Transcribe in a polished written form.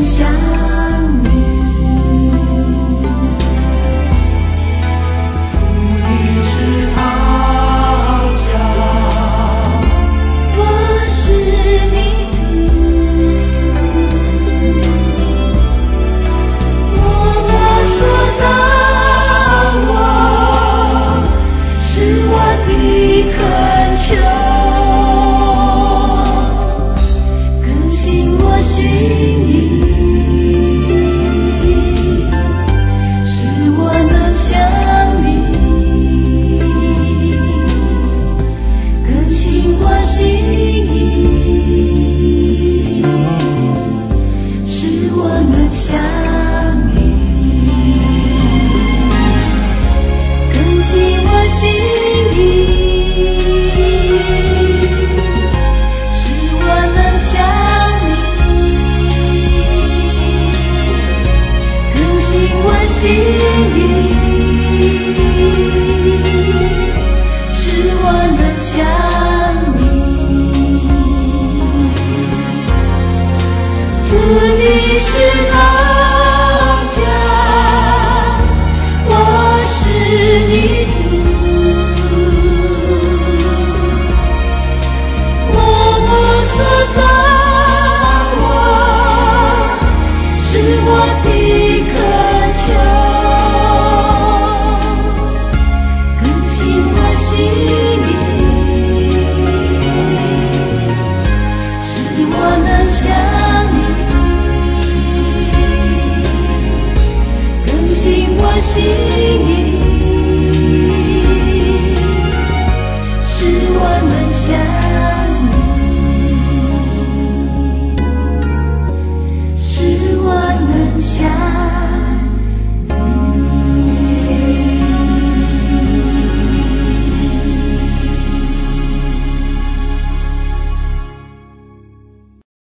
想你。 主你是他家， 我是你主，我所掌握是我的恳求，更新我心意，使我能想你，更新我心意，使我能想你，更新我心意，使我能想你，更新我心意，使我能想你。主你是好家，我是你